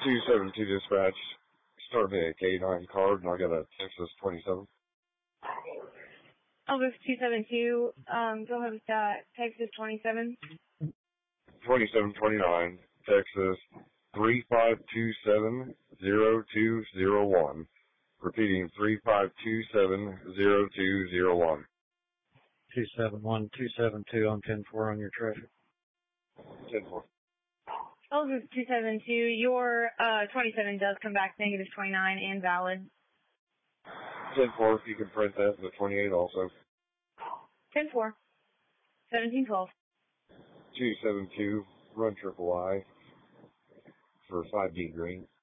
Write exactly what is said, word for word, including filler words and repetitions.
two seven two dispatch. Start me a K nine card, and I got a Texas twenty-seven. Elvis two seven two, um, go ahead with that. Texas twenty-seven. twenty-seven twenty-nine, Texas three five two seven zero two zero one. Repeating, three five two seven zero two zero one. two seven one two seven two on ten four on your traffic. ten four. Elvis two seven two, your uh, twenty-seven does come back negative twenty-nine and valid. ten four, if you can print that, the twenty-eight also. ten four. seventeen twelve. two seven two, run triple I for five D green.